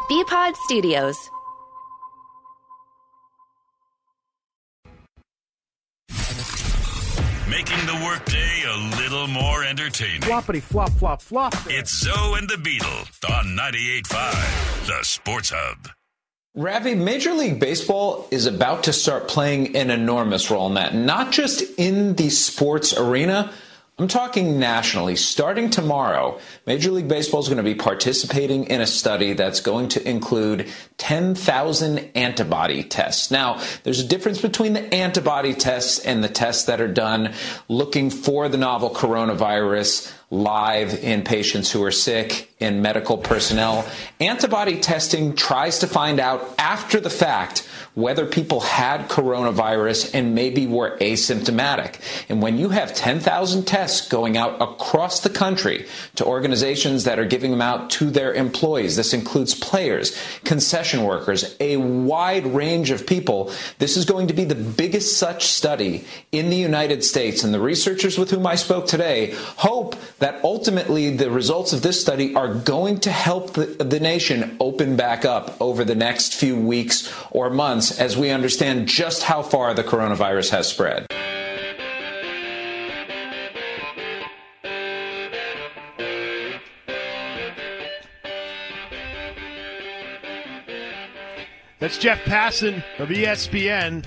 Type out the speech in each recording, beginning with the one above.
BPod Studios. Making the workday a little more entertaining. Floppity flop, flop, flop. It's Zoe and the Beetle on 98.5, the Sports Hub. Ravi, Major League Baseball is about to start playing an enormous role in that, not just in the sports arena. I'm talking nationally. Starting tomorrow, Major League Baseball is going to be participating in a study that's going to include 10,000 antibody tests. Now, there's a difference between the antibody tests and the tests that are done looking for the novel coronavirus live in patients who are sick, in medical personnel. Antibody testing tries to find out after the fact whether people had coronavirus and maybe were asymptomatic. And when you have 10,000 tests going out across the country to organizations that are giving them out to their employees, this includes players, concession workers, a wide range of people, this is going to be the biggest such study in the United States. And the researchers with whom I spoke today hope that ultimately the results of this study are going to help the nation open back up over the next few weeks or months as we understand just how far the coronavirus has spread. That's Jeff Passan of ESPN.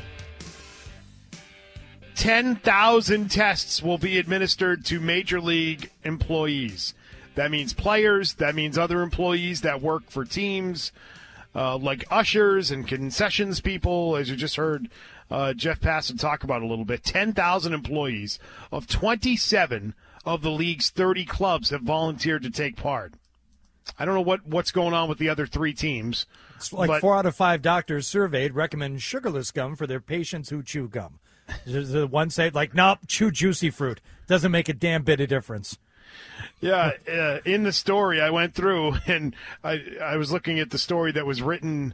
10,000 tests will be administered to Major League employees. That means players. That means other employees that work for teams, like ushers and concessions people, as you just heard Jeff Passan talk about a little bit. 10,000 employees of 27 of the league's 30 clubs have volunteered to take part. I don't know what's going on with the other three teams. It's like 4 out of 5 doctors surveyed recommend sugarless gum for their patients who chew gum. The one say, like, nope, chew juicy fruit. Doesn't make a damn bit of difference. Yeah, in the story I went through, and I was looking at the story that was written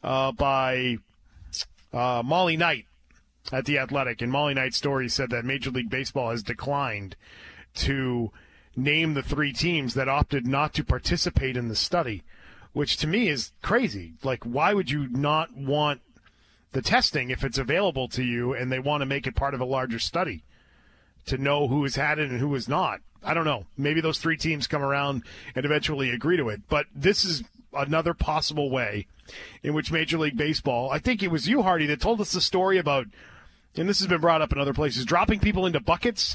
by Molly Knight at The Athletic, and Molly Knight's story said that Major League Baseball has declined to name the 3 teams that opted not to participate in the study, which to me is crazy. Like, why would you not want the testing if it's available to you and they want to make it part of a larger study to know who has had it and who has not? I don't know. Maybe those 3 teams come around and eventually agree to it. But this is another possible way in which Major League Baseball, I think it was you, Hardy, that told us the story about, and this has been brought up in other places, dropping people into buckets.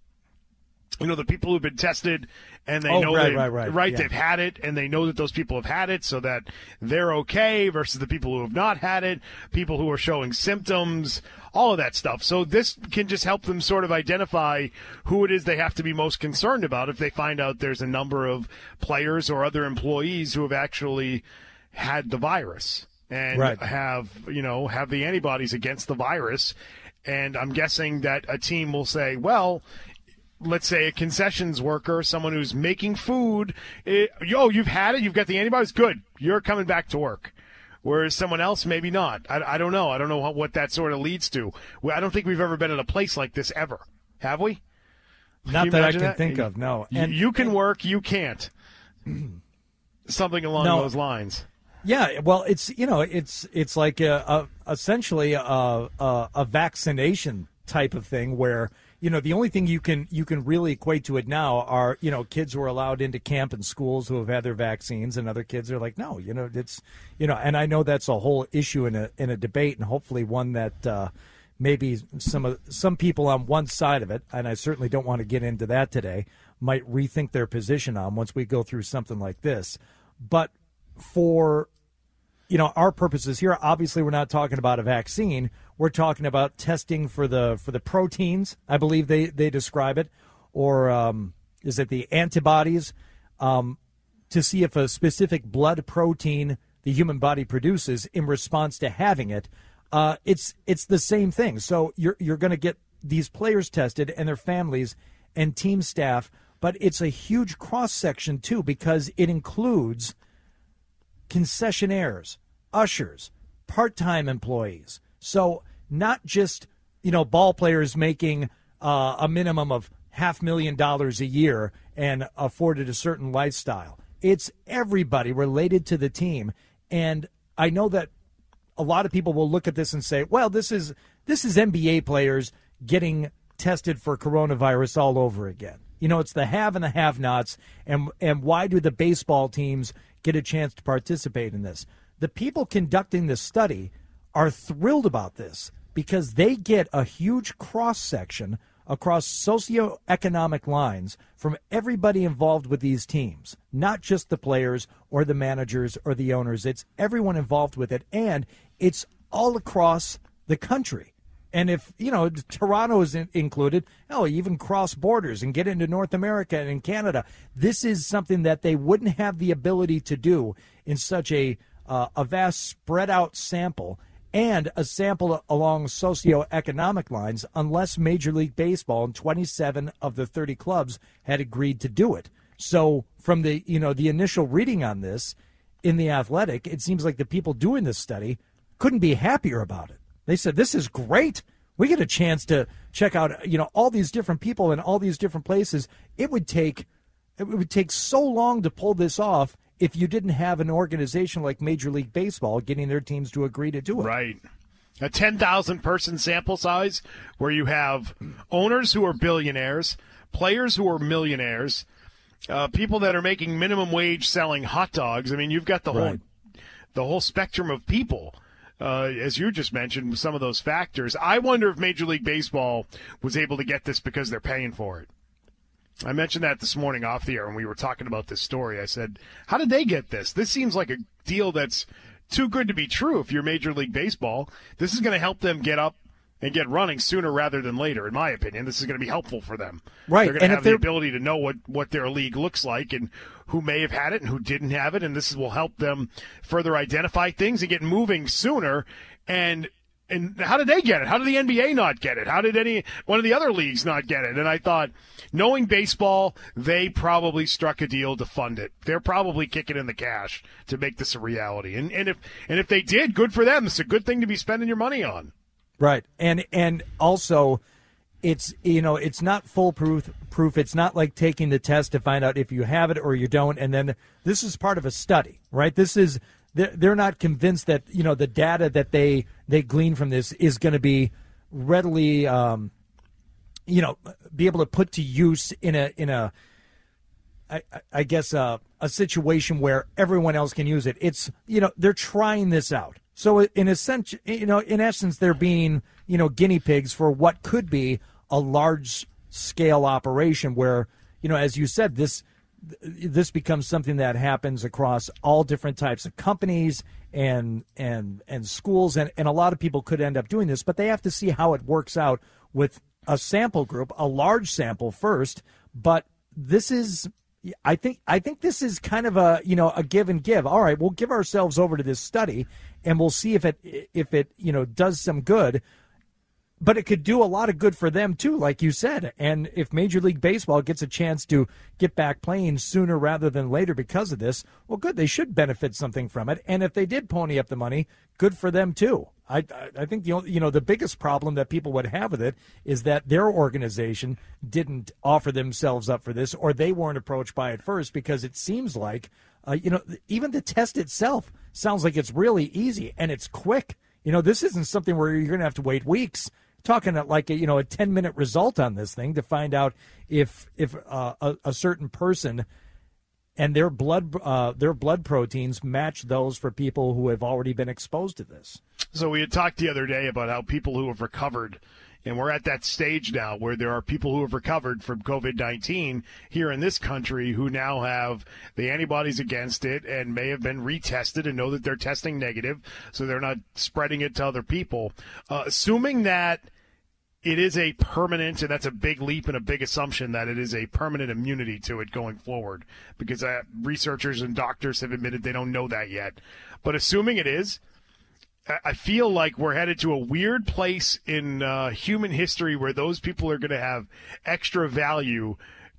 You know, the people who've been tested and they know right. They've had it and they know that those people have had it so that they're okay versus the people who have not had it, people who are showing symptoms, all of that stuff. So this can just help them sort of identify who it is they have to be most concerned about if they find out there's a number of players or other employees who have actually had the virus and have the antibodies against the virus. And I'm guessing that a team will say, well, let's say a concessions worker, someone who's making food, you've had it, you've got the antibodies, good, you're coming back to work. Whereas someone else, maybe not. I don't know. I don't know what that sort of leads to. I don't think we've ever been in a place like this ever. Have we? Not that I can think of, no. And you can work, you can't. Something along those lines. Yeah, well, it's like essentially a vaccination type of thing where, the only thing you can really equate to it now are, kids who are allowed into camp and schools who have had their vaccines, and other kids are like, no, it's, and I know that's a whole issue in a debate, and hopefully one that maybe some people on one side of it, and I certainly don't want to get into that today, might rethink their position on once we go through something like this. But for our purposes here, obviously we're not talking about a vaccine. We're talking about testing for the proteins, I believe they describe it, or is it the antibodies, to see if a specific blood protein the human body produces in response to having it. It's the same thing. So you're going to get these players tested and their families and team staff, but it's a huge cross-section too because it includes concessionaires, ushers, part-time employees. So not just, ball players making a minimum of $500,000 a year and afforded a certain lifestyle. It's everybody related to the team. And I know that a lot of people will look at this and say, well, this is NBA players getting tested for coronavirus all over again. You know, it's the have and the have-nots, and why do the baseball teams get a chance to participate in this? The people conducting this study are thrilled about this because they get a huge cross-section across socioeconomic lines from everybody involved with these teams, not just the players or the managers or the owners. It's everyone involved with it, and it's all across the country. And if, you know, Toronto is included, even cross borders and get into North America and in Canada. This is something that they wouldn't have the ability to do in such a vast spread out sample and a sample along socioeconomic lines unless Major League Baseball and 27 of the 30 clubs had agreed to do it. So from the initial reading on this in The Athletic, it seems like the people doing this study couldn't be happier about it. They said, this is great. We get a chance to check out, all these different people in all these different places. It would take so long to pull this off if you didn't have an organization like Major League Baseball getting their teams to agree to do it. Right. A 10,000-person sample size where you have owners who are billionaires, players who are millionaires, people that are making minimum wage selling hot dogs. I mean, you've got the whole spectrum of people. As you just mentioned, with some of those factors. I wonder if Major League Baseball was able to get this because they're paying for it. I mentioned that this morning off the air when we were talking about this story. I said, how did they get this? This seems like a deal that's too good to be true if you're Major League Baseball. This is going to help them get up and get running sooner rather than later, in my opinion. This is going to be helpful for them. Right. They're going to have the ability to know what their league looks like and who may have had it and who didn't have it, and this will help them further identify things and get moving sooner. And how did they get it? How did the NBA not get it? How did any one of the other leagues not get it? And I thought, knowing baseball, they probably struck a deal to fund it. They're probably kicking in the cash to make this a reality. And if they did, good for them. It's a good thing to be spending your money on. Right. And also it's not foolproof. It's not like taking the test to find out if you have it or you don't. And then this is part of a study, right? They're not convinced that, the data that they glean from this is going to be readily, be able to put to use in a situation where everyone else can use it. It's, they're trying this out. So in essence, they're being, guinea pigs for what could be a large scale operation where, as you said, this becomes something that happens across all different types of companies and schools, and a lot of people could end up doing this, but they have to see how it works out with a sample group, a large sample first. But this is, I think this is kind of a give and give. All right, we'll give ourselves over to this study, and we'll see if it does some good. But it could do a lot of good for them, too, like you said. And if Major League Baseball gets a chance to get back playing sooner rather than later because of this, well, good, they should benefit something from it. And if they did pony up the money, good for them, too. I think the biggest problem that people would have with it is that their organization didn't offer themselves up for this, or they weren't approached by it first, because it seems like, even the test itself sounds like it's really easy and it's quick. This isn't something where you're going to have to wait weeks. Talking at like a 10-minute result on this thing to find out if a certain person and their blood proteins match those for people who have already been exposed to this. So we had talked the other day about how people who have recovered, and we're at that stage now where there are people who have recovered from COVID-19 here in this country who now have the antibodies against it and may have been retested and know that they're testing negative, so they're not spreading it to other people. Assuming that it is a permanent, and that's a big leap and a big assumption that it is a permanent immunity to it going forward, because researchers and doctors have admitted they don't know that yet. But assuming it is, I feel like we're headed to a weird place in human history where those people are going to have extra value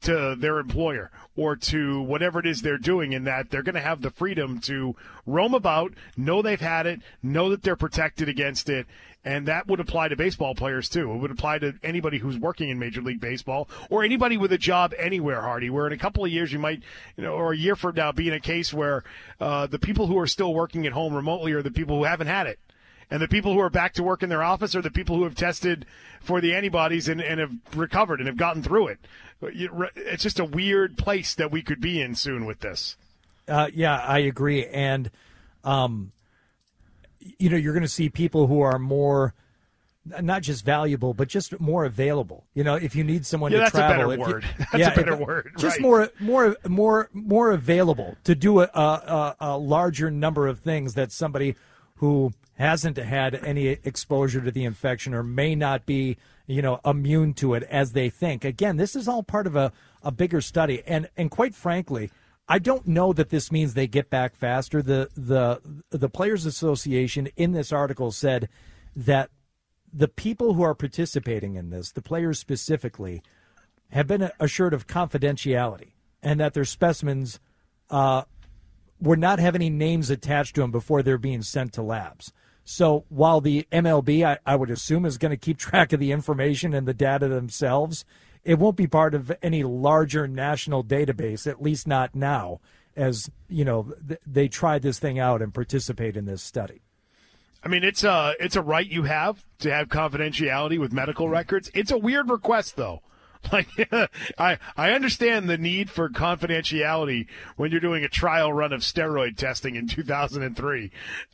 to their employer or to whatever it is they're doing, in that they're going to have the freedom to roam about, know they've had it, know that they're protected against it. And that would apply to baseball players, too. It would apply to anybody who's working in Major League Baseball or anybody with a job anywhere, Hardy, where in a couple of years you might, or a year from now, be in a case where the people who are still working at home remotely are the people who haven't had it. And the people who are back to work in their office are the people who have tested for the antibodies and have recovered and have gotten through it. It's just a weird place that we could be in soon with this. Yeah, I agree. And, you're going to see people who are more, not just valuable, but just more available. If you need someone to travel. That's a better word. That's a better word. Just right. more available to do a larger number of things that somebody who hasn't had any exposure to the infection or may not be, immune to it as they think. Again, this is all part of a bigger study. And quite frankly, I don't know that this means they get back faster. The Players Association in this article said that the people who are participating in this, the players specifically, have been assured of confidentiality and that their specimens would not have any names attached to them before they're being sent to labs. So while the MLB, I would assume, is going to keep track of the information and the data themselves, it won't be part of any larger national database, at least not now, as, they try this thing out and participate in this study. I mean, it's a right you have to have confidentiality with medical records. It's a weird request, though. Like, I understand the need for confidentiality when you're doing a trial run of steroid testing in 2003.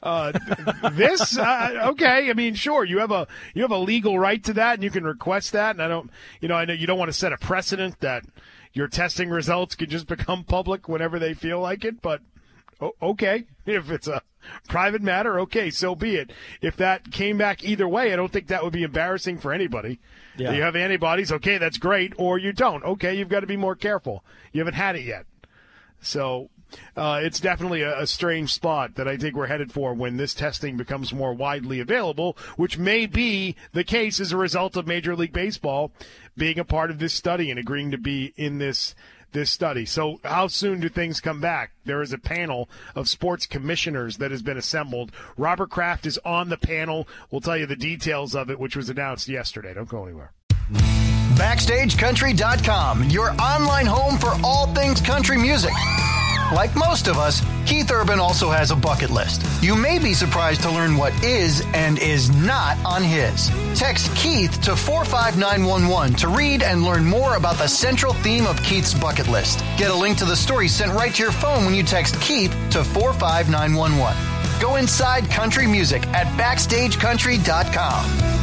Okay. I mean, sure, you have a legal right to that, and you can request that. And I know you don't want to set a precedent that your testing results could just become public whenever they feel like it. But okay, if it's a private matter, okay, so be it. If that came back either way, I don't think that would be embarrassing for anybody. Yeah. You have antibodies, okay, that's great, or you don't. Okay, you've got to be more careful. You haven't had it yet. So it's definitely a strange spot that I think we're headed for when this testing becomes more widely available, which may be the case as a result of Major League Baseball being a part of this study and agreeing to be in this study. So how soon do things come back? There is a panel of sports commissioners that has been assembled. Robert Kraft is on the panel. We'll tell you the details of it, which was announced yesterday. Don't go anywhere. BackstageCountry.com, your online home for all things country music. Like most of us, Keith Urban also has a bucket list. You may be surprised to learn what is and is not on his. Text Keith to 45911 to read and learn more about the central theme of Keith's bucket list. Get a link to the story sent right to your phone when you text Keith to 45911. Go inside country music at BackstageCountry.com.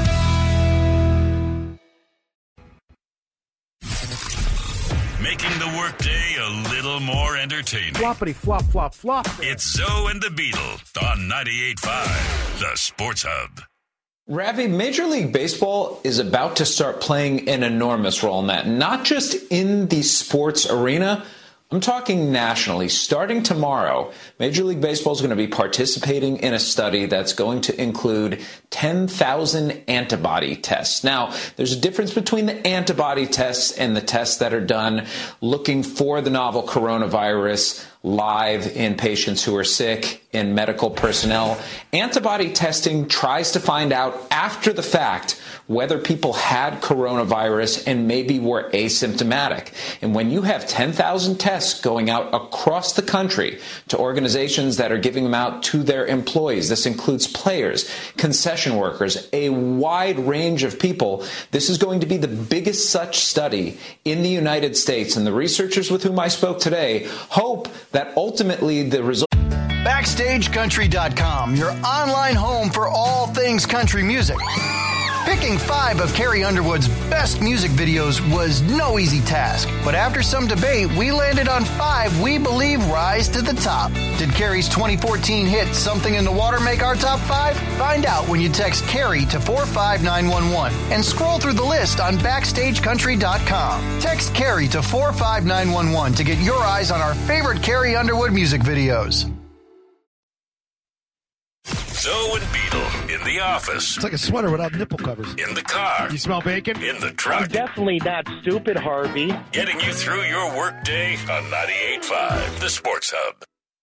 Making the workday a little more entertaining. Floppity flop flop flop. It's Zoe and the Beetle on 98.5, the Sports Hub. Ravi, Major League Baseball is about to start playing an enormous role in that, not just in the sports arena. I'm talking nationally. Starting tomorrow, Major League Baseball is going to be participating in a study that's going to include 10,000 antibody tests. Now, there's a difference between the antibody tests and the tests that are done looking for the novel coronavirus live in patients who are sick, in medical personnel. Antibody testing tries to find out after the fact whether people had coronavirus and maybe were asymptomatic. And when you have 10,000 tests going out across the country to organizations that are giving them out to their employees, this includes players, concession workers, a wide range of people, this is going to be the biggest such study in the United States. And the researchers with whom I spoke today hope that ultimately the result... BackstageCountry.com, your online home for all things country music. Picking 5 of Carrie Underwood's best music videos was no easy task, but after some debate, we landed on 5 we believe rise to the top. Did Carrie's 2014 hit Something in the Water make our top 5? Find out when you text Carrie to 45911 and scroll through the list on BackstageCountry.com. Text Carrie to 45911 to get your eyes on our favorite Carrie Underwood music videos. Rizzo and Beadle in the office, It's like a sweater without nipple covers. in the car, You smell bacon? in the I'm truck, definitely not stupid, Harvey. getting you through your workday on 98.5 The Sports Hub.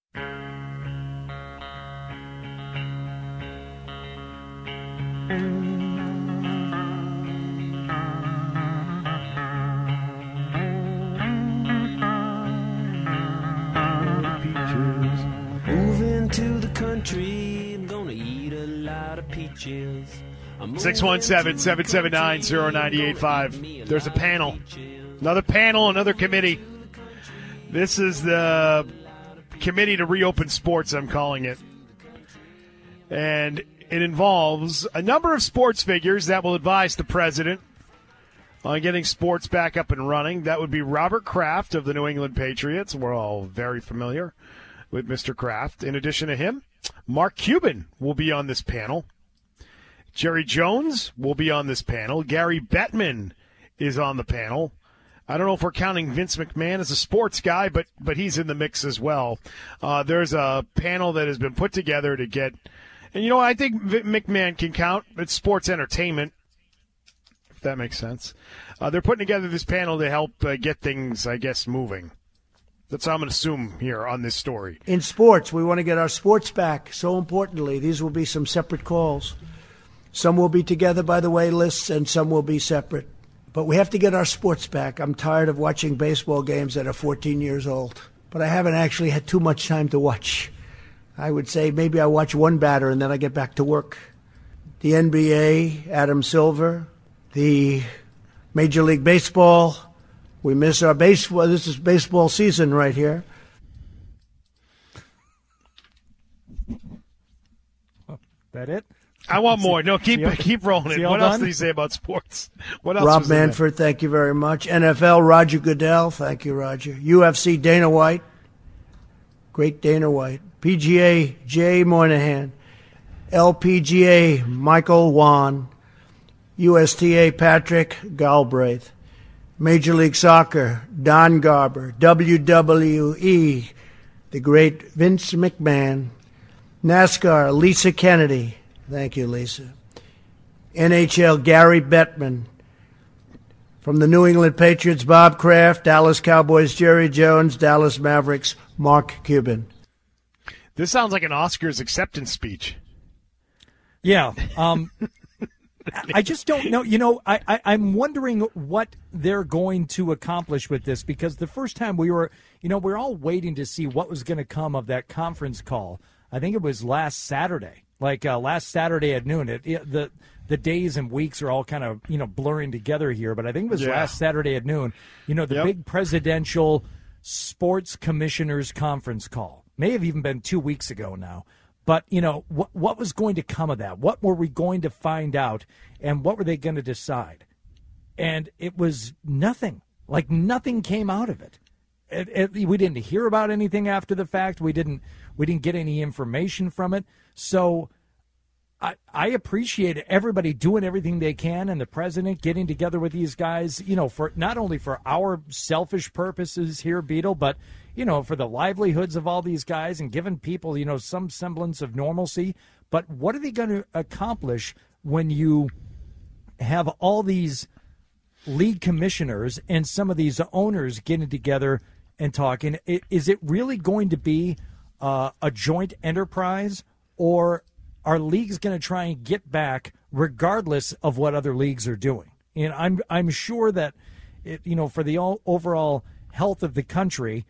Moving to the country, I'm gonna eat a lot of peaches. 617-779-0985. There's a panel. Another panel, another committee. This is the committee to reopen sports, I'm calling it. And it involves a number of sports figures that will advise the president on getting sports back up and running. That would be Robert Kraft of the New England Patriots. We're all very familiar with Mr. Kraft. In addition to him, Mark Cuban will be on this panel. Jerry Jones will be on this panel. Gary Bettman is on the panel. I don't know if we're counting Vince McMahon as a sports guy, but he's in the mix as well. There's a panel that has been put together to get, and I think McMahon can count. It's sports entertainment, if that makes sense. They're putting together this panel to help get things, I guess, moving. That's how I'm going to assume here on this story. In sports, we want to get our sports back. So importantly, these will be some separate calls. Some will be together, by the way, lists, and some will be separate. But we have to get our sports back. I'm tired of watching baseball games that are 14 years old. But I haven't actually had too much time to watch. I would say maybe I watch one batter and then I get back to work. The NBA, Adam Silver, the Major League Baseball. We miss our baseball. This is baseball season right here. That it? I want more. No, keep rolling it. What else did he say about sports? What else? Rob Manfred, thank you very much. NFL, Roger Goodell, thank you, Roger. UFC, Dana White, great Dana White. PGA, Jay Moynihan. LPGA, Michael Wan. USTA, Patrick Galbraith. Major League Soccer, Don Garber. WWE, the great Vince McMahon. NASCAR, Lisa Kennedy. Thank you, Lisa. NHL, Gary Bettman. From the New England Patriots, Bob Kraft. Dallas Cowboys, Jerry Jones. Dallas Mavericks, Mark Cuban. This sounds like an Oscars acceptance speech. Yeah. I just don't know. I'm wondering what they're going to accomplish with this, because the first time we're all waiting to see what was going to come of that conference call. I think it was last Saturday, last Saturday at noon. The days and weeks are all kind of, blurring together here, but I think it was last Saturday at noon, the big presidential sports commissioners conference call. May have even been 2 weeks ago now. But, what was going to come of that? What were we going to find out? And what were they going to decide? And it was nothing. Like, nothing came out of it. We didn't hear about anything after the fact. We didn't get any information from it. So I appreciate everybody doing everything they can, and the president getting together with these guys, for not only for our selfish purposes here, Beetle, but for the livelihoods of all these guys and giving people, some semblance of normalcy. But what are they going to accomplish when you have all these league commissioners and some of these owners getting together and talking? Is it really going to be a joint enterprise, or are leagues going to try and get back regardless of what other leagues are doing? And I'm sure that, for the overall health of the country,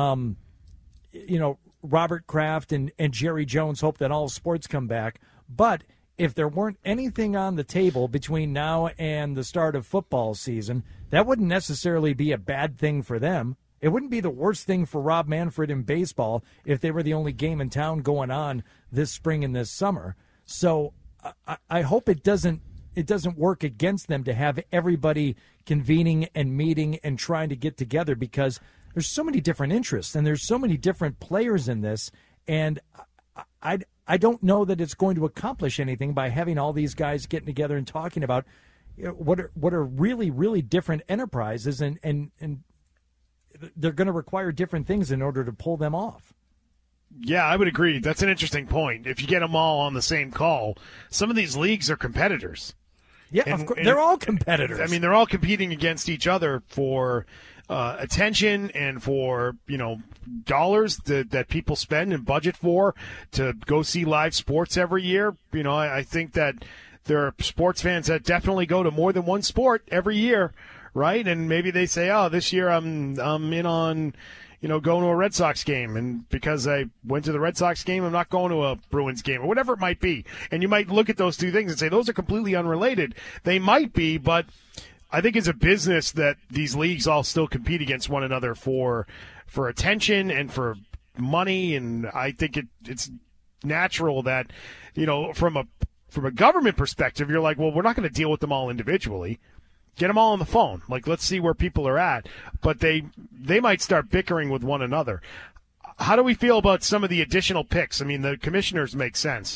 Robert Kraft and Jerry Jones hope that all sports come back. But if there weren't anything on the table between now and the start of football season, that wouldn't necessarily be a bad thing for them. It wouldn't be the worst thing for Rob Manfred in baseball if they were the only game in town going on this spring and this summer. So I hope it doesn't work against them to have everybody convening and meeting and trying to get together, because there's so many different interests and there's so many different players in this, and I don't know that it's going to accomplish anything by having all these guys getting together and talking about what are really, really different enterprises, and they're going to require different things in order to pull them off. Yeah, I would agree. That's an interesting point. If you get them all on the same call, some of these leagues are competitors. Yeah, of course. They're all competitors. I mean, they're all competing against each other for attention and for, dollars that people spend and budget for to go see live sports every year. I think that there are sports fans that definitely go to more than one sport every year, right? And maybe they say, oh, this year I'm in on going to a Red Sox game, and because I went to the Red Sox game, I'm not going to a Bruins game, or whatever it might be. And you might look at those two things and say those are completely unrelated. They might be, but I think it's a business that these leagues all still compete against one another for attention and for money, and I think it's natural that, from a government perspective, you're like, well, we're not going to deal with them all individually. Get them all on the phone. Like, let's see where people are at. But they might start bickering with one another. How do we feel about some of the additional picks? I mean, the commissioners make sense.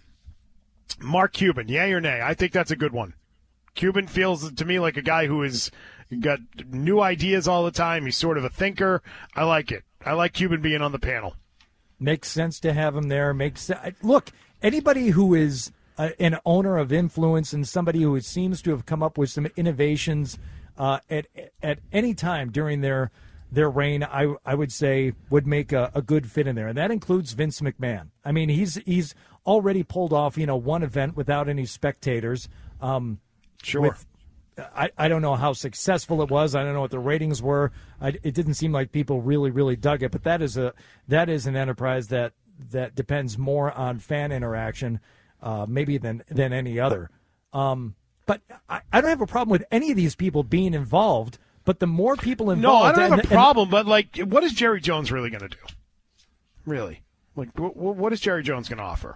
Mark Cuban, yay or nay? I think that's a good one. Cuban feels to me like a guy who has got new ideas all the time. He's sort of a thinker. I like it. I like Cuban being on the panel. Makes sense to have him there. Look, anybody who is an owner of influence and somebody who seems to have come up with some innovations at any time during their reign, I would say would make a good fit in there, and that includes Vince McMahon. I mean, he's already pulled off one event without any spectators. Sure. I don't know how successful it was. I don't know what the ratings were. It didn't seem like people really dug it, but that is an enterprise that depends more on fan interaction. Maybe than any other. But I don't have a problem with any of these people being involved, but the more people involved... No, I don't have a problem, but, what is Jerry Jones really going to do? Really? What is Jerry Jones going to offer?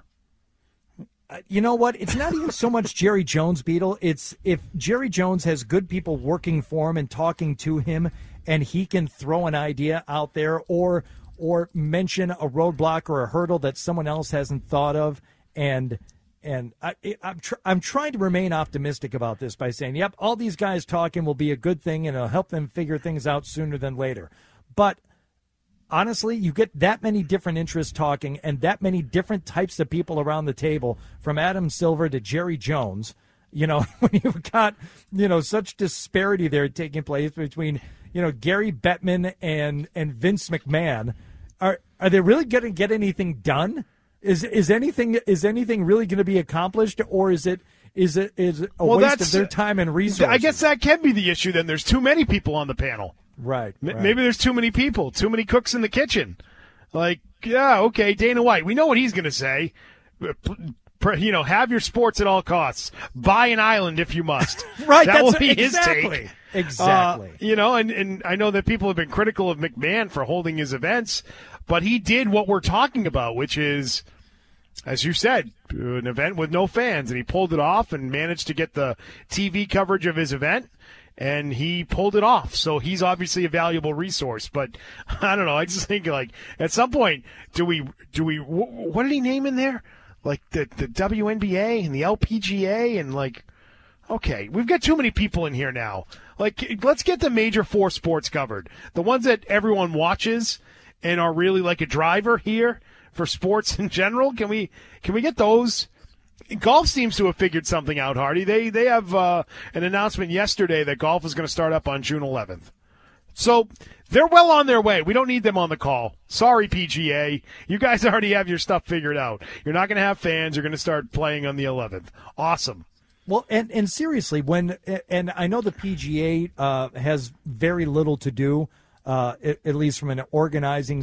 You know what? It's not even so much Jerry Jones, Beetle. It's if Jerry Jones has good people working for him and talking to him, and he can throw an idea out there or mention a roadblock or a hurdle that someone else hasn't thought of, and I'm trying to remain optimistic about this by saying, yep, all these guys talking will be a good thing and it'll help them figure things out sooner than later. But honestly, you get that many different interests talking and that many different types of people around the table, from Adam Silver to Jerry Jones, when you've got, such disparity there taking place between, Gary Bettman and Vince McMahon. Are they really going to get anything done? Is anything really going to be accomplished, or is it a waste of their time and resources? I guess that can be the issue. Then there's too many people on the panel. Right. Maybe there's too many people, too many cooks in the kitchen. Okay, Dana White. We know what he's going to say. Have your sports at all costs. Buy an island if you must. Right. That will be his take. Exactly. And I know that people have been critical of McMahon for holding his events, but he did what we're talking about, which is, as you said, an event with no fans, and he pulled it off and managed to get the TV coverage of his event, and he pulled it off. So he's obviously a valuable resource. But I don't know. I just think, at some point, do we what did he name in there? The WNBA and the LPGA and okay, we've got too many people in here now. Let's get the major four sports covered. The ones that everyone watches and are really like a driver here for sports in general. Can we get those? Golf seems to have figured something out, Hardy. They have an announcement yesterday that golf is going to start up on June 11th. So they're well on their way. We don't need them on the call. Sorry, PGA. You guys already have your stuff figured out. You're not going to have fans. You're going to start playing on the 11th. Awesome. Well, and seriously, and I know the PGA has very little to do, at least from an organizing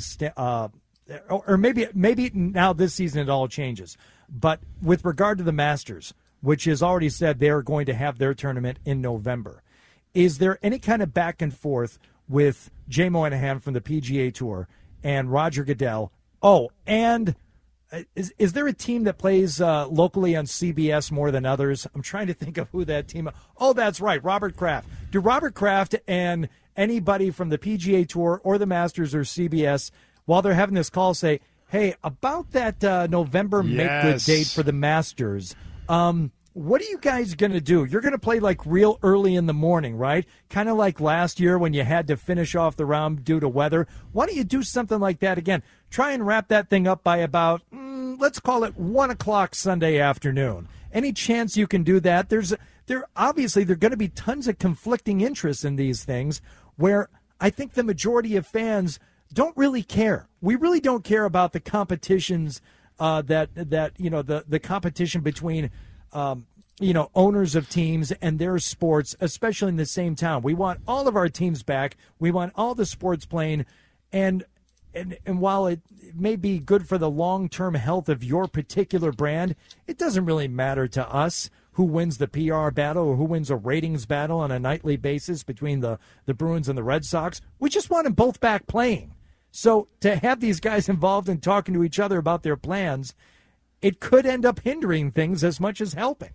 or maybe now this season it all changes. But with regard to the Masters, which has already said they're going to have their tournament in November, is there any kind of back and forth with Jay Monahan from the PGA Tour and Roger Goodell? Oh, and is there a team that plays locally on CBS more than others? I'm trying to think of who that team is. Oh, that's right, Robert Kraft. Do Robert Kraft and anybody from the PGA Tour or the Masters or CBS, while they're having this call, say, hey, about that November make-good date for the Masters, what are you guys going to do? You're going to play like real early in the morning, right? Kind of like last year when you had to finish off the round due to weather. Why don't you do something like that again? Try and wrap that thing up by about, let's call it 1 o'clock Sunday afternoon. Any chance you can do that? There obviously there are going to be tons of conflicting interests in these things where I think the majority of fans don't really care. We really don't care about the competitions the competition between owners of teams and their sports, especially in the same town. We want all of our teams back. We want all the sports playing, and while it may be good for the long-term health of your particular brand, it doesn't really matter to us who wins the PR battle or who wins a ratings battle on a nightly basis between the Bruins and the Red Sox. We just want them both back playing. So to have these guys involved in talking to each other about their plans, it could end up hindering things as much as helping.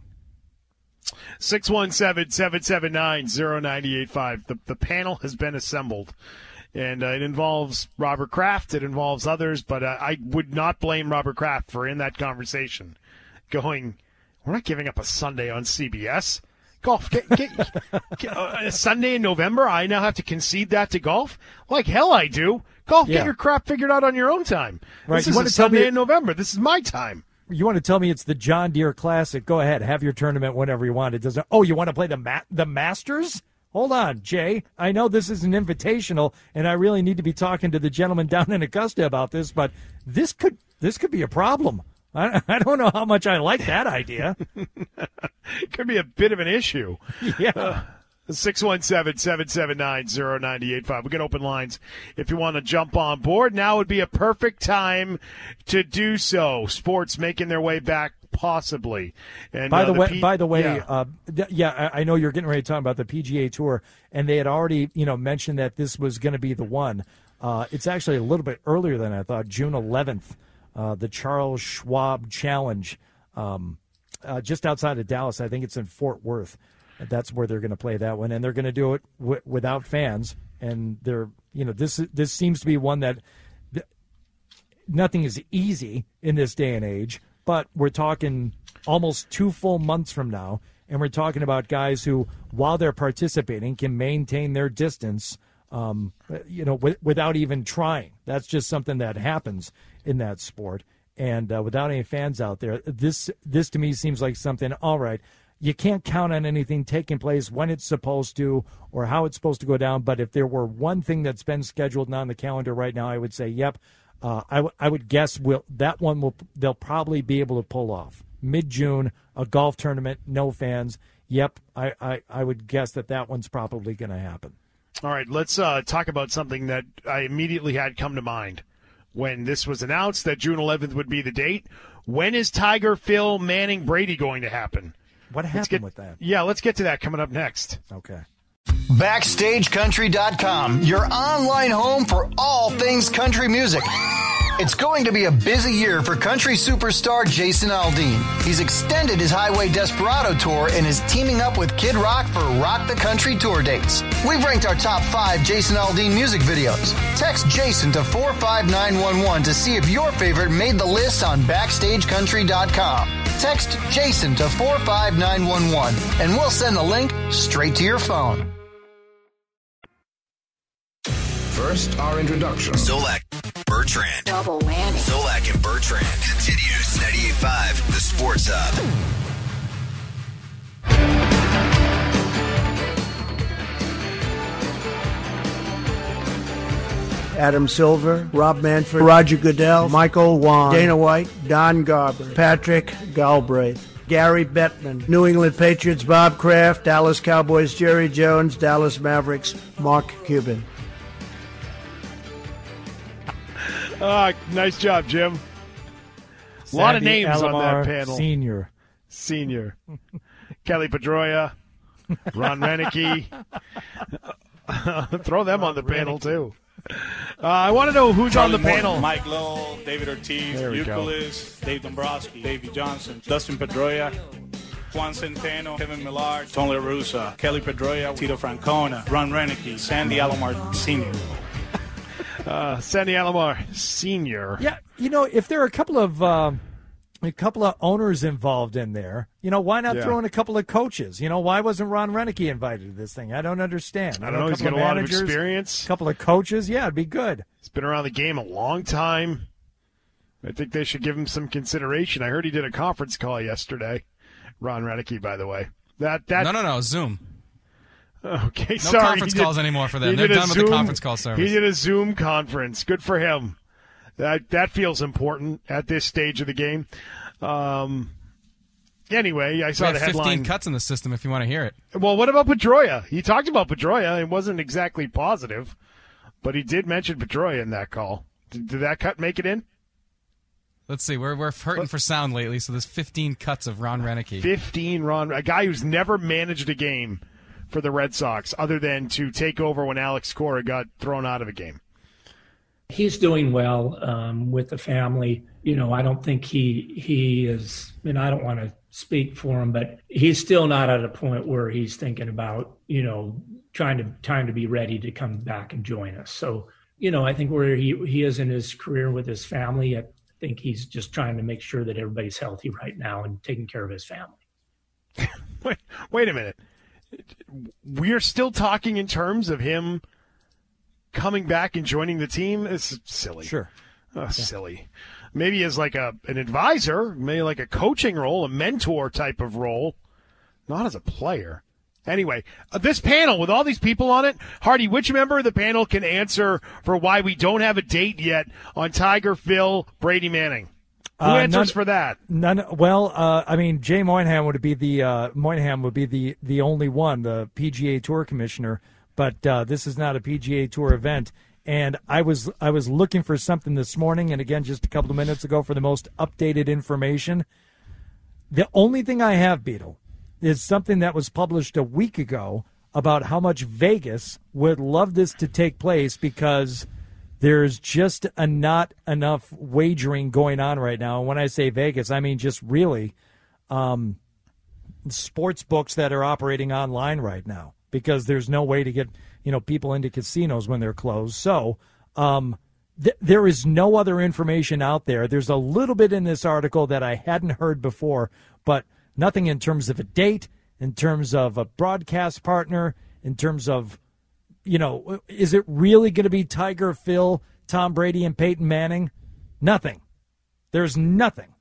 617-779-0985. The panel has been assembled, and it involves Robert Kraft. It involves others, but I would not blame Robert Kraft for in that conversation going, we're not giving up a Sunday on CBS. Golf, a Sunday in November, I now have to concede that to golf? Like hell I do. Golf, get your crap figured out on your own time. Right. This is a Sunday in November. This is my time. You want to tell me it's the John Deere Classic? Go ahead. Have your tournament whenever you want. It doesn't. Oh, you want to play the Masters? Hold on, Jay. I know this is an invitational, and I really need to be talking to the gentleman down in Augusta about this, but this could be a problem. I don't know how much I like that idea. Could be a bit of an issue. Yeah. 617-779-0985. We got open lines if you want to jump on board. Now would be a perfect time to do so. Sports making their way back, possibly. And by the way, I know you're getting ready to talk about the PGA Tour, and they had already, mentioned that this was going to be the one. It's actually a little bit earlier than I thought. June 11th, the Charles Schwab Challenge, just outside of Dallas. I think it's in Fort Worth. That's where they're going to play that one, and they're going to do it without fans. And this seems to be one that nothing is easy in this day and age. But we're talking almost 2 full months from now, and we're talking about guys who, while they're participating, can maintain their distance, without even trying. That's just something that happens in that sport, and without any fans out there, this to me seems like something. All right. You can't count on anything taking place when it's supposed to or how it's supposed to go down. But if there were one thing that's been scheduled on the calendar right now, I would say, yep. I would guess they'll probably be able to pull off mid-June, a golf tournament, no fans. Yep, I would guess that one's probably going to happen. All right, let's talk about something that I immediately had come to mind when this was announced that June 11th would be the date. When is Tiger, Phil, Manning, Brady going to happen? What happened with that? Yeah, let's get to that coming up next. Okay. BackstageCountry.com, your online home for all things country music. It's going to be a busy year for country superstar Jason Aldean. He's extended his Highway Desperado tour and is teaming up with Kid Rock for Rock the Country tour dates. We've ranked our top 5 Jason Aldean music videos. Text Jason to 45911 to see if your favorite made the list on BackstageCountry.com. Text Jason to 45911 and we'll send the link straight to your phone. First, our introduction. Zolak, Bertrand. Double whammy. Zolak and Bertrand. Continues 98.5, the Sports Hub. Adam Silver, Rob Manfred, Roger Goodell, Michael Wan, Dana White, Don Garber, Patrick Galbraith, Gary Bettman, New England Patriots, Bob Kraft, Dallas Cowboys, Jerry Jones, Dallas Mavericks, Mark Cuban. Nice job, Jim. A lot of names Alomar on that panel. Senior. Kelly Pedroia, Ron Renicky. Throw them on the panel, too. I want to know who's Charlie on the Morton, panel. Mike Lowell, David Ortiz, Euclid, Dave Dombrowski, Davey Johnson, Dustin Pedroia, Juan Centeno, Kevin Millar, Tony La Russa, Kelly Pedroia, Tito Francona, Ron Renicky, Sandy Alomar Sr. Sandy Alomar Sr. Yeah, if there are a couple of a couple of owners involved in there. Why not throw in a couple of coaches? Why wasn't Ron Renicky invited to this thing? I don't understand. I don't know. He's got a lot of experience. A couple of coaches. Yeah, it'd be good. He's been around the game a long time. I think they should give him some consideration. I heard he did a conference call yesterday. Ron Renicky, by the way. No, Zoom. Okay, no sorry. Conference calls anymore for them. They're done with the conference call service. He did a Zoom conference. Good for him. That feels important at this stage of the game. Anyway, I saw the headline. 15 cuts in the system if you want to hear it. Well, what about Pedroia? He talked about Pedroia. It wasn't exactly positive, but he did mention Pedroia in that call. Did that cut make it in? Let's see. We're hurting for sound lately, so there's 15 cuts of Ron Renicky. 15 a guy who's never managed a game for the Red Sox other than to take over when Alex Cora got thrown out of a game. He's doing well with the family. I don't think he is, and I don't want to speak for him, but he's still not at a point where he's thinking about, trying to be ready to come back and join us. So, I think where he is in his career with his family, I think he's just trying to make sure that everybody's healthy right now and taking care of his family. Wait a minute. We're still talking in terms of him coming back and joining the team? It's silly. Sure. Silly. Maybe as like an advisor, maybe like a coaching role, a mentor type of role, not as a player. Anyway, this panel with all these people on it, Hardy, which member of the panel can answer for why we don't have a date yet on Tiger, Phil, Brady Manning? Who answers for that? None. Well, Jay Moynihan would be the only one, the PGA Tour commissioner. But this is not a PGA Tour event, and I was looking for something this morning, and again just a couple of minutes ago for the most updated information. The only thing I have, Beetle, is something that was published a week ago about how much Vegas would love this to take place because there's just not enough wagering going on right now. And when I say Vegas, I mean just really sports books that are operating online right now, because there's no way to get, people into casinos when they're closed. So there is no other information out there. There's a little bit in this article that I hadn't heard before, but nothing in terms of a date, in terms of a broadcast partner, in terms of, is it really going to be Tiger, Phil, Tom Brady, and Peyton Manning? Nothing. There's nothing.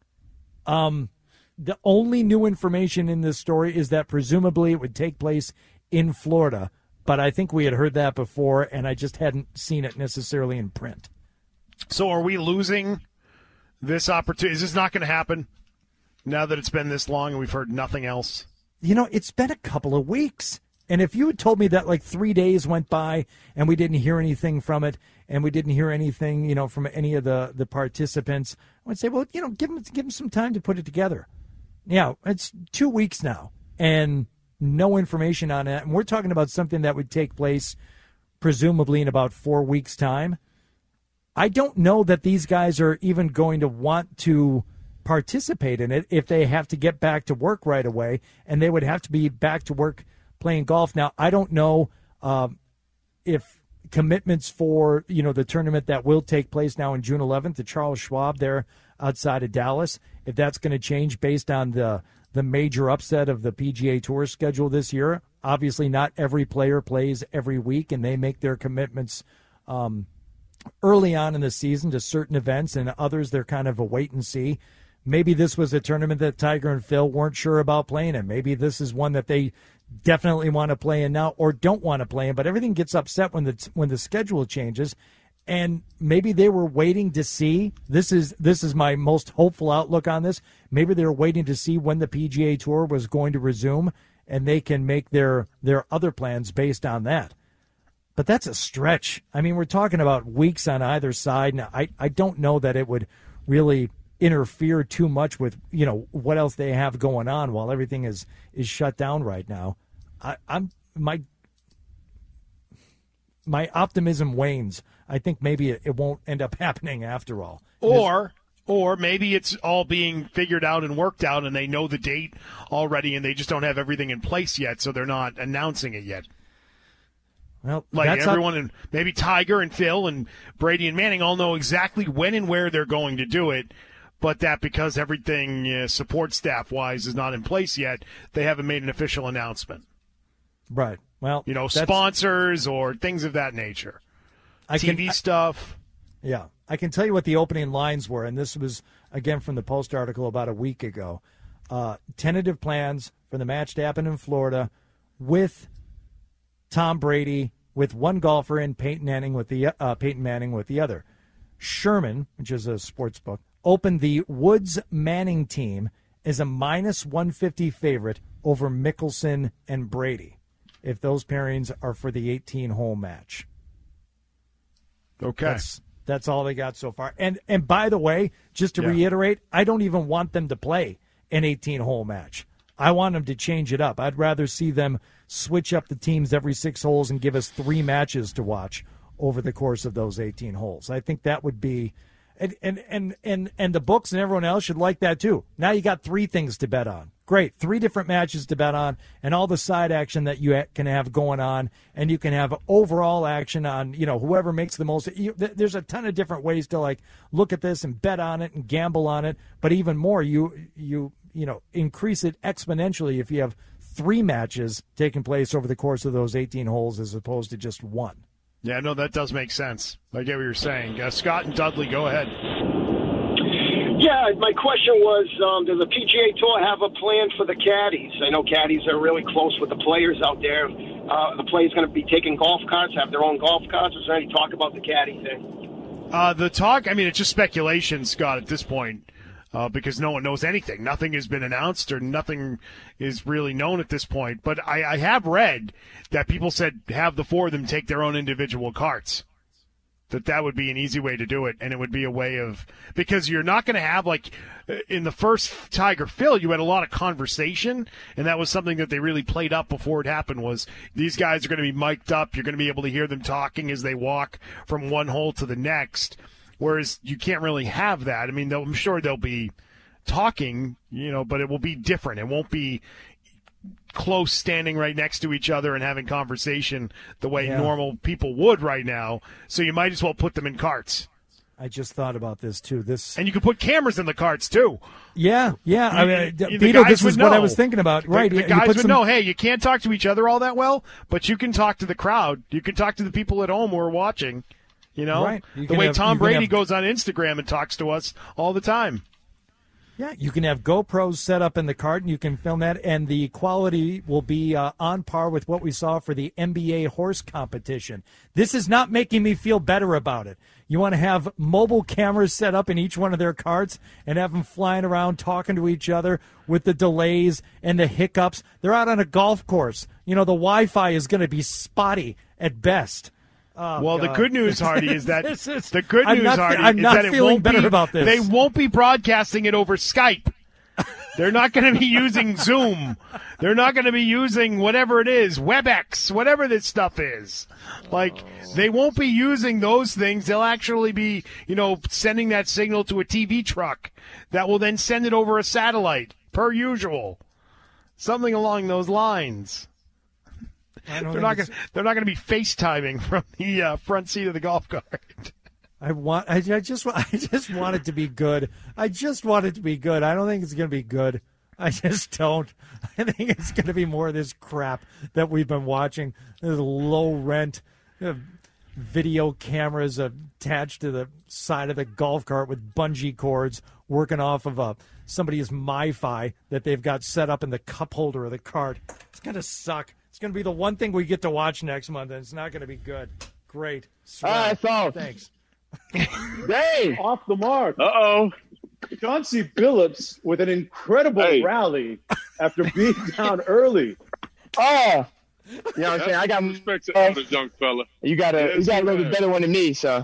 The only new information in this story is that presumably it would take place in Florida, but I think we had heard that before, and I just hadn't seen it necessarily in print. So are we losing this opportunity? Is this not going to happen now that it's been this long and we've heard nothing else? It's been a couple of weeks, and if you had told me that like 3 days went by and we didn't hear anything from it, and we didn't hear anything, from any of the participants, I would say, well, give them some time to put it together. Yeah, it's 2 weeks now, and no information on it. And we're talking about something that would take place presumably in about 4 weeks' time. I don't know that these guys are even going to want to participate in it if they have to get back to work right away, and they would have to be back to work playing golf. Now, I don't know if commitments for, the tournament that will take place now on June 11th, the Charles Schwab there outside of Dallas, if that's going to change based on the major upset of the PGA Tour schedule this year. Obviously, not every player plays every week, and they make their commitments early on in the season to certain events, and others they're kind of a wait and see. Maybe this was a tournament that Tiger and Phil weren't sure about playing in. Maybe this is one that they definitely want to play in now or don't want to play in, but everything gets upset when the schedule changes. And maybe they were waiting to see. This is my most hopeful outlook on this. Maybe they're waiting to see when the PGA Tour was going to resume, and they can make their other plans based on that. But that's a stretch. I mean, we're talking about weeks on either side. Now, I don't know that it would really interfere too much with what else they have going on while everything is shut down right now. My optimism wanes. I think maybe it won't end up happening after all. Or maybe it's all being figured out and worked out, and they know the date already, and they just don't have everything in place yet, so they're not announcing it yet. Well, like everyone, and maybe Tiger and Phil and Brady and Manning all know exactly when and where they're going to do it, but that because everything support staff-wise is not in place yet, they haven't made an official announcement. Right. Well, sponsors or things of that nature. TV stuff. Yeah. I can tell you what the opening lines were, and this was, again, from the Post article about a week ago. Tentative plans for the match to happen in Florida with Tom Brady, with one golfer in Peyton Manning with the other. Sherman, which is a sports book, opened the Woods-Manning team as a -150 favorite over Mickelson and Brady, if those pairings are for the 18-hole match. Okay. That's all they got so far. And by the way, just to reiterate, I don't even want them to play an 18-hole match. I want them to change it up. I'd rather see them switch up the teams every 6 holes and give us 3 matches to watch over the course of those 18 holes. I think that would be and the books and everyone else should like that too. Now you got 3 things to bet on. Great, 3 different matches to bet on, and all the side action that you can have going on, and you can have overall action on whoever makes the most. There's a ton of different ways to look at this and bet on it and gamble on it. But even more, you increase it exponentially if you have 3 matches taking place over the course of those 18 holes as opposed to just 1. Yeah, no, that does make sense. I get what you're saying. Scott and Dudley, go ahead. Yeah, my question was, does the PGA Tour have a plan for the caddies? I know caddies are really close with the players out there. The players going to be taking golf carts, have their own golf carts? Is there any talk about the caddy thing? The talk, it's just speculation, Scott, at this point, because no one knows anything. Nothing has been announced or nothing is really known at this point. But I have read that people said have the 4 of them take their own individual carts. That would be an easy way to do it, and it would be a way of – because you're not going to have, in the first Tiger Phil, you had a lot of conversation, and that was something that they really played up before it happened was these guys are going to be mic'd up. You're going to be able to hear them talking as they walk from one hole to the next, whereas you can't really have that. I'm sure they'll be talking, but it will be different. It won't be – close standing right next to each other and having conversation the way normal people would right now. So you might as well put them in carts. I just thought about this too. And you could put cameras in the carts too. Yeah. Beto, this is what I was thinking about. Right. The guys would know, hey, you can't talk to each other all that well, but you can talk to the crowd. You can talk to the people at home who are watching. Right. The way Tom Brady goes on Instagram and talks to us all the time. Yeah, you can have GoPros set up in the cart, and you can film that, and the quality will be on par with what we saw for the NBA horse competition. This is not making me feel better about it. You want to have mobile cameras set up in each one of their carts and have them flying around talking to each other with the delays and the hiccups. They're out on a golf course. The Wi-Fi is going to be spotty at best. Oh, well, God. The good news, Hardy, is that I'm not feeling better about this. They won't be broadcasting it over Skype. They're not going to be using Zoom. They're not going to be using whatever it is, WebEx, whatever this stuff is. They won't be using those things. They'll actually be, sending that signal to a TV truck that will then send it over a satellite, per usual. Something along those lines. They're not going to be FaceTiming from the front seat of the golf cart. I just want it to be good. I just want it to be good. I don't think it's going to be good. I just don't. I think it's going to be more of this crap that we've been watching. This low rent video cameras attached to the side of the golf cart with bungee cords working off of somebody's MiFi that they've got set up in the cup holder of the cart. It's going to suck. It's going to be the one thing we get to watch next month, and it's not going to be good. Great. All right, so thanks. Dave, off the mark. Uh-oh. Chauncey Billups with an incredible rally after being down early. Oh, you know what I'm saying? I got respect to this young fella. You got a little bit better one than me, so.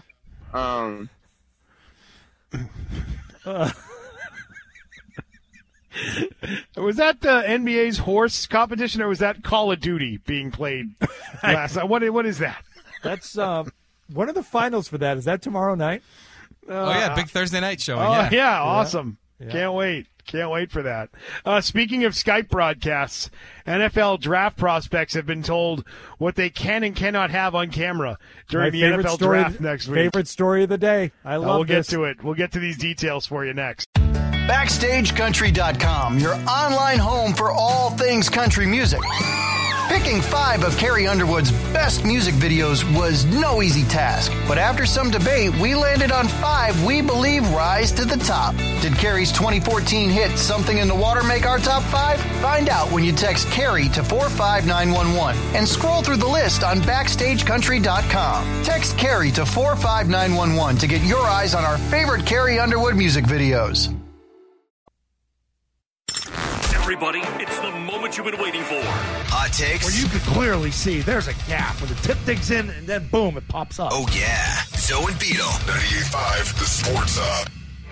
Was that the NBA's horse competition, or was that Call of Duty being played last night? What is that? That's one of the finals for that. Is that tomorrow night? Big Thursday night showing. Oh, yeah, awesome. Yeah. Can't wait for that. Speaking of Skype broadcasts, NFL draft prospects have been told what they can and cannot have on camera during the NFL draft next week. Favorite story of the day. I love We'll this. get to it. We'll get to these details for you next. BackstageCountry.com, your online home for all things country music. Picking 5 of Carrie Underwood's best music videos was no easy task, but after some debate, we landed on 5 we believe rise to the top. Did Carrie's 2014 hit Something in the Water make our top 5? Find out when you text Carrie to 45911 and scroll through the list on BackstageCountry.com. Text Carrie to 45911 to get your eyes on our favorite Carrie Underwood music videos. Everybody, it's the moment you've been waiting for. Hot takes. Where you can clearly see there's a gap where the tip digs in and then boom, it pops up. Oh, yeah. Zoe and Beetle. 98.5, the Sports Hub.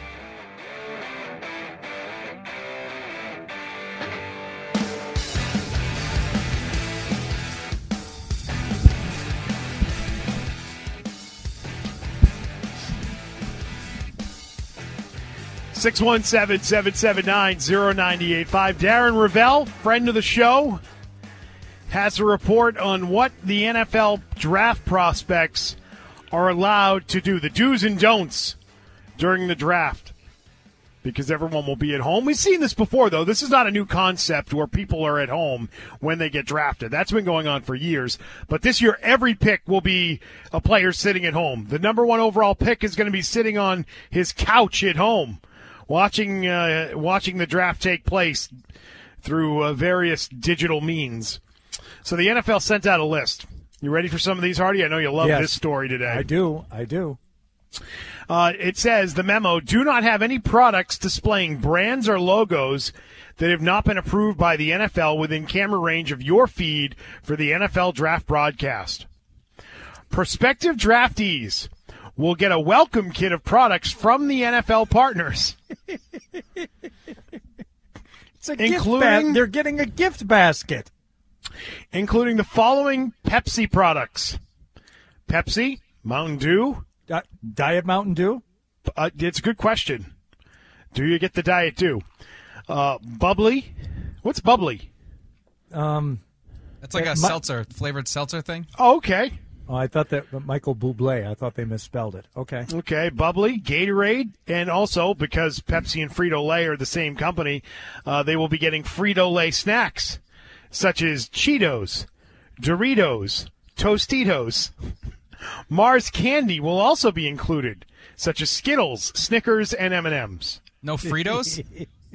Six 617-779-0985. Darren Ravel, friend of the show, has a report on what the NFL draft prospects are allowed to do, the do's and don'ts during the draft, because everyone will be at home. We've seen this before, though. This is not a new concept where people are at home when they get drafted. That's been going on for years. But this year, every pick will be a player sitting at home. The number 1 overall pick is going to be sitting on his couch at home, watching the draft take place through various digital means. So the NFL sent out a list. You ready for some of these, Hardy? I know you love this story today. I do. It says, the memo, do not have any products displaying brands or logos that have not been approved by the NFL within camera range of your feed for the NFL draft broadcast. Prospective draftees will get a welcome kit of products from the NFL partners. It's a gift they're getting a gift basket. Including the following Pepsi products. Pepsi, Mountain Dew. Diet Mountain Dew? It's a good question. Do you get the Diet Dew? Bubbly. What's bubbly? It's like a seltzer, flavored seltzer thing. Oh, okay. Oh, I thought that Michael Bublé. I thought they misspelled it. Okay. Okay, bubbly, Gatorade, and also, because Pepsi and Frito-Lay are the same company, they will be getting Frito-Lay snacks, such as Cheetos, Doritos, Tostitos. Mars candy will also be included, such as Skittles, Snickers, and M&Ms. No Fritos?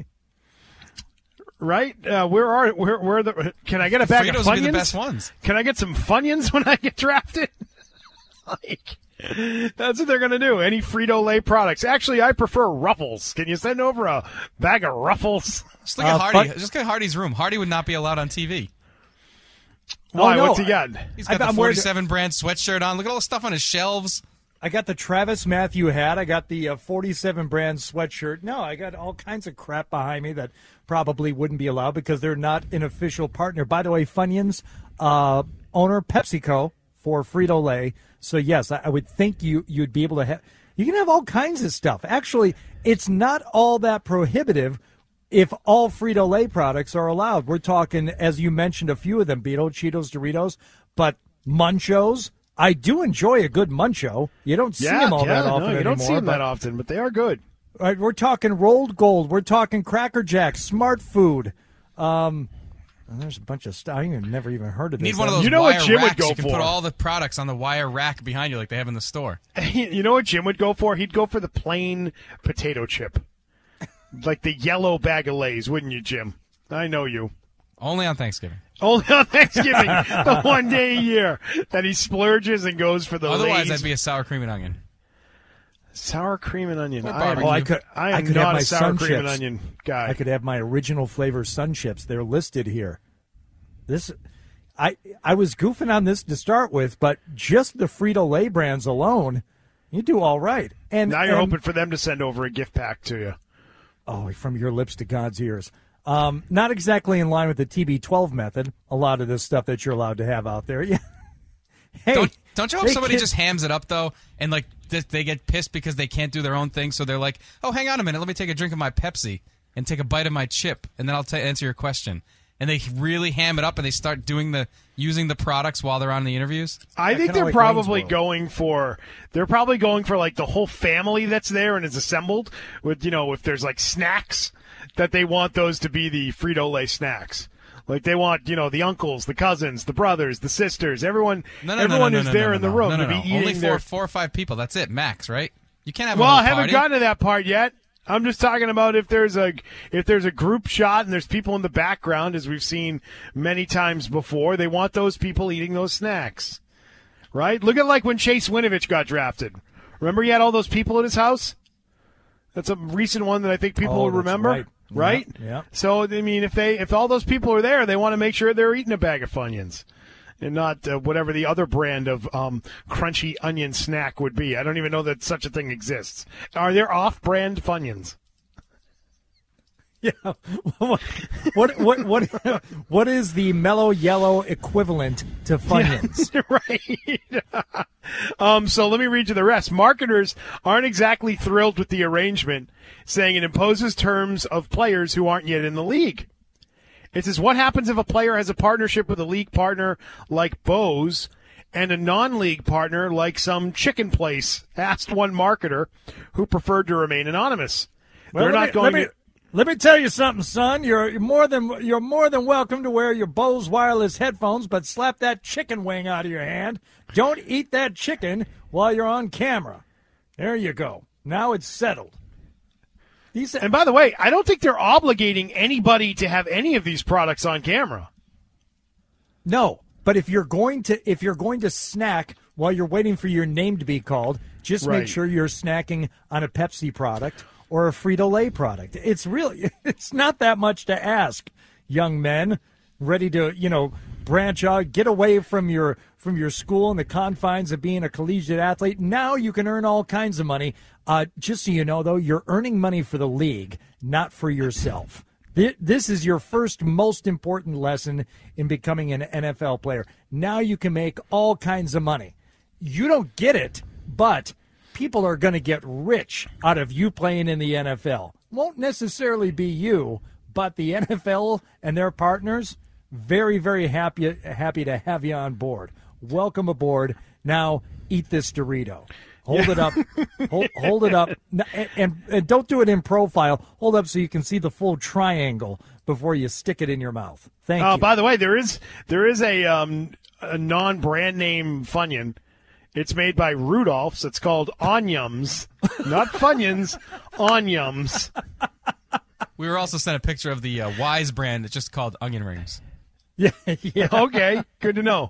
Right? Where are the? Can I get a bag of Funyuns? Fritos would be the best ones. Can I get some Funyuns when I get drafted? That's what they're going to do. Any Frito-Lay products. Actually, I prefer Ruffles. Can you send over a bag of Ruffles? Just look at Hardy. Just look at Hardy's room. Hardy would not be allowed on TV. Why? No. What's he got? He's got the 47 brand sweatshirt on. Look at all the stuff on his shelves. I got the Travis Matthew hat. I got the 47 brand sweatshirt. No, I got all kinds of crap behind me that probably wouldn't be allowed because they're not an official partner. By the way, Funyuns, owner PepsiCo for Frito-Lay. So, yes, I would think you'd be able to have – you can have all kinds of stuff. Actually, it's not all that prohibitive if all Frito-Lay products are allowed. We're talking, as you mentioned, a few of them, Beetle, Cheetos, Doritos, but Munchos – I do enjoy a good Muncho. You don't see them all that often anymore. You don't see them that often, but they are good. All right, we're talking Rolled Gold. We're talking Cracker Jack, Smart Food. There's a bunch of stuff. I've never even heard of this. You need one of those wire racks. You can put all the products on the wire rack behind you like they have in the store. You know what Jim would go for? He'd go for the plain potato chip. Like the yellow bag of Lay's, wouldn't you, Jim? I know you. Only on Thanksgiving. Only on Thanksgiving, the one day a year that he splurges and goes for the Otherwise, Lay's. I'd be a sour cream and onion. Sour cream and onion. I could not have my a sour sun cream chips. and onion guy. I could have my original flavor sun chips. They're listed here. I was goofing on this to start with, but just the Frito-Lay brands alone, you do all right. And now you're hoping for them to send over a gift pack to you. Oh, from your lips to God's ears. Not exactly in line with the TB12 method, a lot of this stuff that you're allowed to have out there. Yeah. Hey, don't you hope somebody just hams it up, though, and, like, they get pissed because they can't do their own thing, so they're like, oh, hang on a minute, let me take a drink of my Pepsi and take a bite of my chip, and then I'll answer your question. And they really ham it up, and they start using the products while they're on the interviews. I think they're probably going for like the whole family that's there and is assembled with, if there's like snacks, that they want those to be the Frito-Lay snacks. Like they want, the uncles, the cousins, the brothers, the sisters, everyone who's there in the room to be eating. Only four or five people. That's it, max, right? You can't have. Well, a whole I haven't party. gotten to that part yet. I'm just talking about if there's a group shot and there's people in the background, as we've seen many times before. They want those people eating those snacks, right? Look at like when Chase Winovich got drafted. Remember, he had all those people at his house. That's a recent one that I think people will remember, right? Yeah. So I mean, if all those people are there, they want to make sure they're eating a bag of Funyuns. And not whatever the other brand of crunchy onion snack would be. I don't even know that such a thing exists. Are there off-brand Funyuns? Yeah. What is the mellow yellow equivalent to Funyuns? Yeah, right. So let me read you the rest. Marketers aren't exactly thrilled with the arrangement, saying it imposes terms of players who aren't yet in the league. It says, what happens if a player has a partnership with a league partner like Bose and a non-league partner like some chicken place? Asked one marketer who preferred to remain anonymous. Well, let me tell you something, son. You're more than welcome to wear your Bose wireless headphones, but slap that chicken wing out of your hand. Don't eat that chicken while you're on camera. There you go. Now it's settled. And by the way, I don't think they're obligating anybody to have any of these products on camera. No, but if you're going to snack while you're waiting for your name to be called, just make sure you're snacking on a Pepsi product or a Frito-Lay product. It's not that much to ask, young men, ready to, branch out, get away from your school and the confines of being a collegiate athlete. Now you can earn all kinds of money. Just so you know, though, you're earning money for the league, not for yourself. This is your first most important lesson in becoming an NFL player. Now you can make all kinds of money. You don't get it, but people are going to get rich out of you playing in the NFL. Won't necessarily be you, but the NFL and their partners, very, very happy to have you on board. Welcome aboard. Now eat this Dorito. Hold it up. Hold it up. And don't do it in profile. Hold up so you can see the full triangle before you stick it in your mouth. Thank you. By the way, there is a non-brand name Funyun. It's made by Rudolph's. It's called Onyums. Not Funyuns, Onyums. We were also sent a picture of the Wise brand. It's just called onion rings. Yeah. Okay, good to know.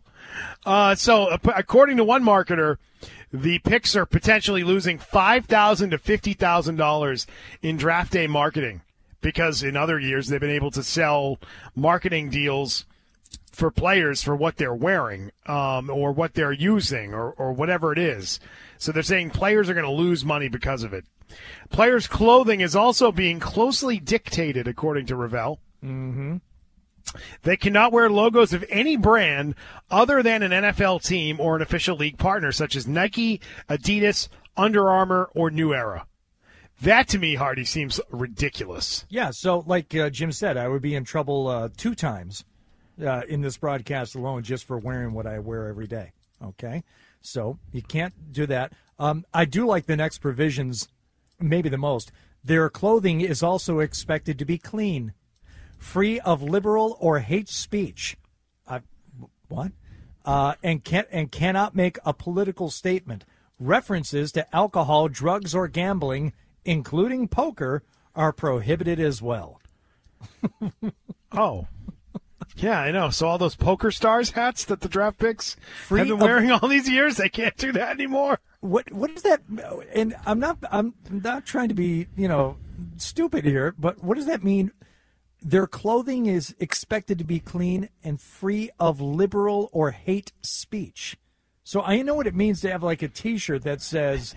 So according to one marketer, the Picks are potentially losing $5,000 to $50,000 in draft day marketing because in other years they've been able to sell marketing deals for players for what they're wearing or what they're using or whatever it is. So they're saying players are going to lose money because of it. Players' clothing is also being closely dictated, according to Ravel. Mm-hmm. They cannot wear logos of any brand other than an NFL team or an official league partner, such as Nike, Adidas, Under Armour, or New Era. That, to me, Hardy, seems ridiculous. Yeah, so like Jim said, I would be in trouble 2 times in this broadcast alone just for wearing what I wear every day. Okay? So you can't do that. I do like the next provisions, maybe the most. Their clothing is also expected to be clean, free of liberal or hate speech. What? And cannot make a political statement. References to alcohol, drugs, or gambling, including poker, are prohibited as well. Oh. Yeah, I know. So all those Poker Stars hats that the draft picks have been wearing all these years, they can't do that anymore. What is that? And I'm not trying to be, stupid here, but what does that mean? Their clothing is expected to be clean and free of liberal or hate speech. So I know what it means to have like a T-shirt that says,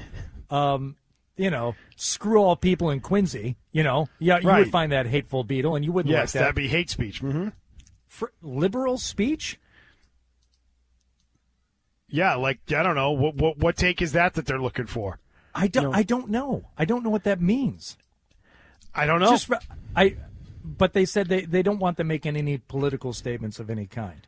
screw all people in Quincy. You would find that hateful, Beetle, and you wouldn't like that. Yes, that'd be hate speech. Mm-hmm. Liberal speech? Yeah, like, I don't know. What take is that they're looking for? I don't know. I don't know what that means. I don't know. But they said they don't want them making any political statements of any kind.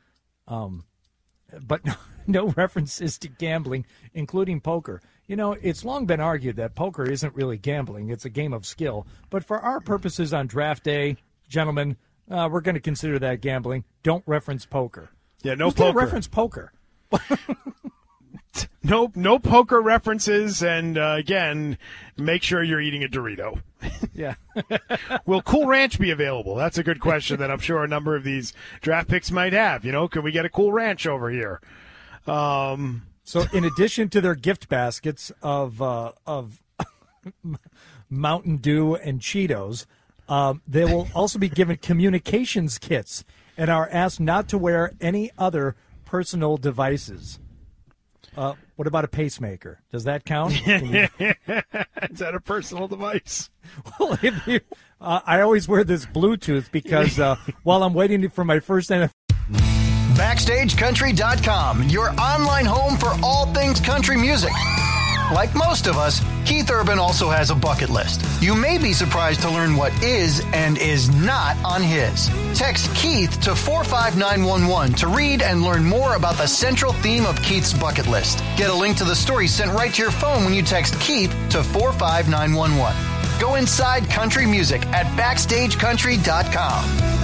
But no references to gambling, including poker. It's long been argued that poker isn't really gambling. It's a game of skill. But for our purposes on draft day, gentlemen, we're going to consider that gambling. Don't reference poker. Yeah, no Who's poker. gonna reference poker. No poker references, and again, make sure you're eating a Dorito. Yeah. Will Cool Ranch be available? That's a good question that I'm sure a number of these draft picks might have. Can we get a Cool Ranch over here? So in addition to their gift baskets of Mountain Dew and Cheetos, they will also be given communications kits and are asked not to wear any other personal devices. What about a pacemaker? Does that count? Is that a personal device? Well, I always wear this Bluetooth because while I'm waiting for my first NFL. BackstageCountry.com, your online home for all things country music. Like most of us, Keith Urban also has a bucket list. You may be surprised to learn what is and is not on his. Text Keith to 45911 to read and learn more about the central theme of Keith's bucket list. Get a link to the story sent right to your phone when you text Keith to 45911. Go inside country music at BackstageCountry.com.